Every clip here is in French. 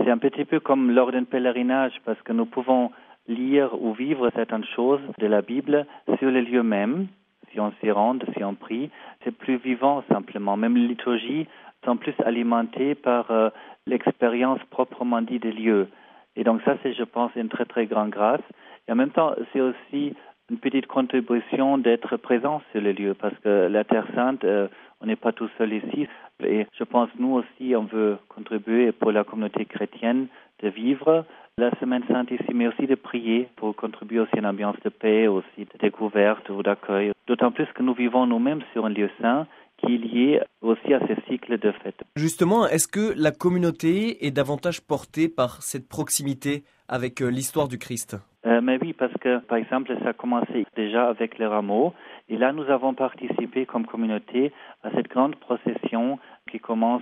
C'est un petit peu comme lors d'un pèlerinage, parce que nous pouvons lire ou vivre certaines choses de la Bible sur le lieu même. Si on s'y rend, si on prie, c'est plus vivant simplement. Même les liturgies sont plus alimentées par l'expérience proprement dit des lieux. Et donc ça, c'est, je pense, une très très grande grâce. Et en même temps, c'est aussi une petite contribution d'être présent sur les lieux, parce que la Terre Sainte, on n'est pas tout seul ici. Et je pense, nous aussi, on veut contribuer pour la communauté chrétienne de vivre la Semaine Sainte ici, mais aussi de prier pour contribuer aussi à une ambiance de paix, aussi de découverte ou d'accueil. D'autant plus que nous vivons nous-mêmes sur un lieu saint qui est lié aussi à ces cycles de fêtes. Justement, est-ce que la communauté est davantage portée par cette proximité avec l'histoire du Christ ? Mais oui, parce que, par exemple, ça a commencé déjà avec les rameaux. Et là, nous avons participé comme communauté à cette grande procession qui commence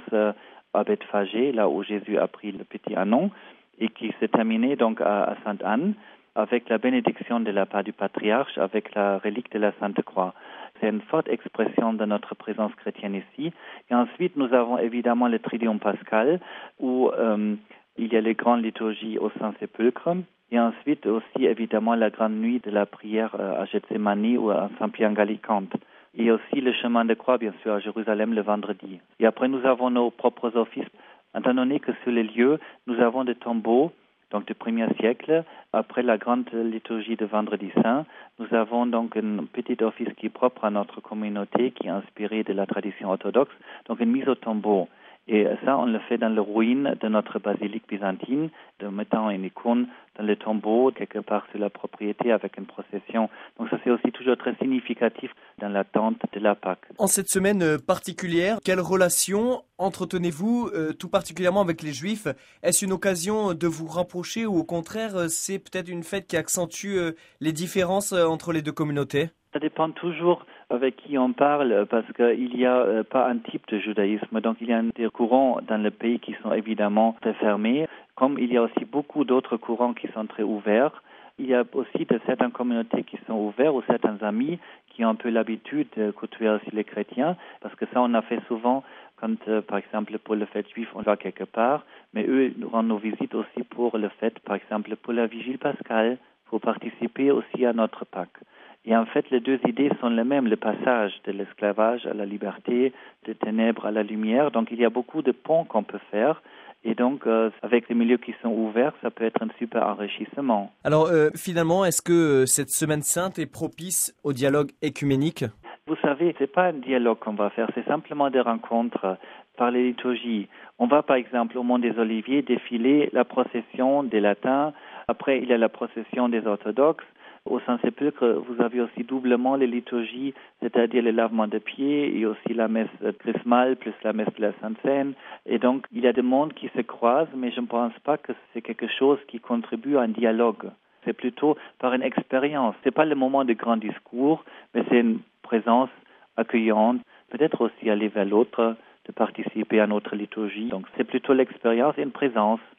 à Bethphagée, là où Jésus a pris le petit ânon, et qui s'est terminée donc à Sainte-Anne, avec la bénédiction de la part du patriarche, avec la relique de la Sainte Croix. C'est une forte expression de notre présence chrétienne ici. Et ensuite, nous avons évidemment le Triduum pascal, où il y a les grandes liturgies au Saint-Sépulcre. Et ensuite aussi, évidemment, la grande nuit de la prière à Gethsémani ou à Saint-Pierre Gallicante. Et aussi le chemin de croix, bien sûr, à Jérusalem le vendredi. Et après, nous avons nos propres offices. Étant donné que sur les lieux, nous avons des tombeaux, donc du 1er siècle. Après la grande liturgie de Vendredi Saint, nous avons donc un petit office qui est propre à notre communauté, qui est inspiré de la tradition orthodoxe, donc une mise au tombeau. Et ça, on le fait dans les ruines de notre basilique byzantine, de mettant une icône dans le tombeau, quelque part sur la propriété avec une procession. Donc ça, c'est aussi toujours très significatif dans l'attente de la Pâque. En cette semaine particulière, quelle relation entretenez-vous tout particulièrement avec les Juifs ? Est-ce une occasion de vous rapprocher ou au contraire, c'est peut-être une fête qui accentue les différences entre les deux communautés ? Ça dépend toujours avec qui on parle, parce qu'il n'y a pas un type de judaïsme. Donc il y a des courants dans le pays qui sont évidemment très fermés, comme il y a aussi beaucoup d'autres courants qui sont très ouverts. Il y a aussi de certaines communautés qui sont ouvertes, ou certains amis qui ont un peu l'habitude de côtoyer aussi les chrétiens, parce que ça on a fait souvent quand, par exemple, pour le fête juif, on va quelque part, mais eux nous rendent nos visites aussi pour le fête, par exemple, pour la vigile pascale, pour participer aussi à notre Pâque. Et en fait, les deux idées sont les mêmes, le passage de l'esclavage à la liberté, des ténèbres à la lumière. Donc, il y a beaucoup de ponts qu'on peut faire. Et donc, avec les milieux qui sont ouverts, ça peut être un super enrichissement. Alors, finalement, est-ce que cette Semaine Sainte est propice au dialogue écuménique ? Vous savez, c'est pas un dialogue qu'on va faire, c'est simplement des rencontres par les liturgies. On va, par exemple, au Mont des Oliviers défiler la procession des latins. Après, il y a la procession des orthodoxes. Au Saint-Sépulcre, vous avez aussi doublement les liturgies, c'est-à-dire le lavement de pieds et aussi la messe chrismale plus la messe de la Sainte Seine. Et donc, il y a des mondes qui se croisent, mais je ne pense pas que c'est quelque chose qui contribue à un dialogue. C'est plutôt par une expérience. C'est pas le moment de grand discours, mais c'est une présence accueillante, peut-être aussi aller vers l'autre, de participer à notre liturgie. Donc, c'est plutôt l'expérience et une présence.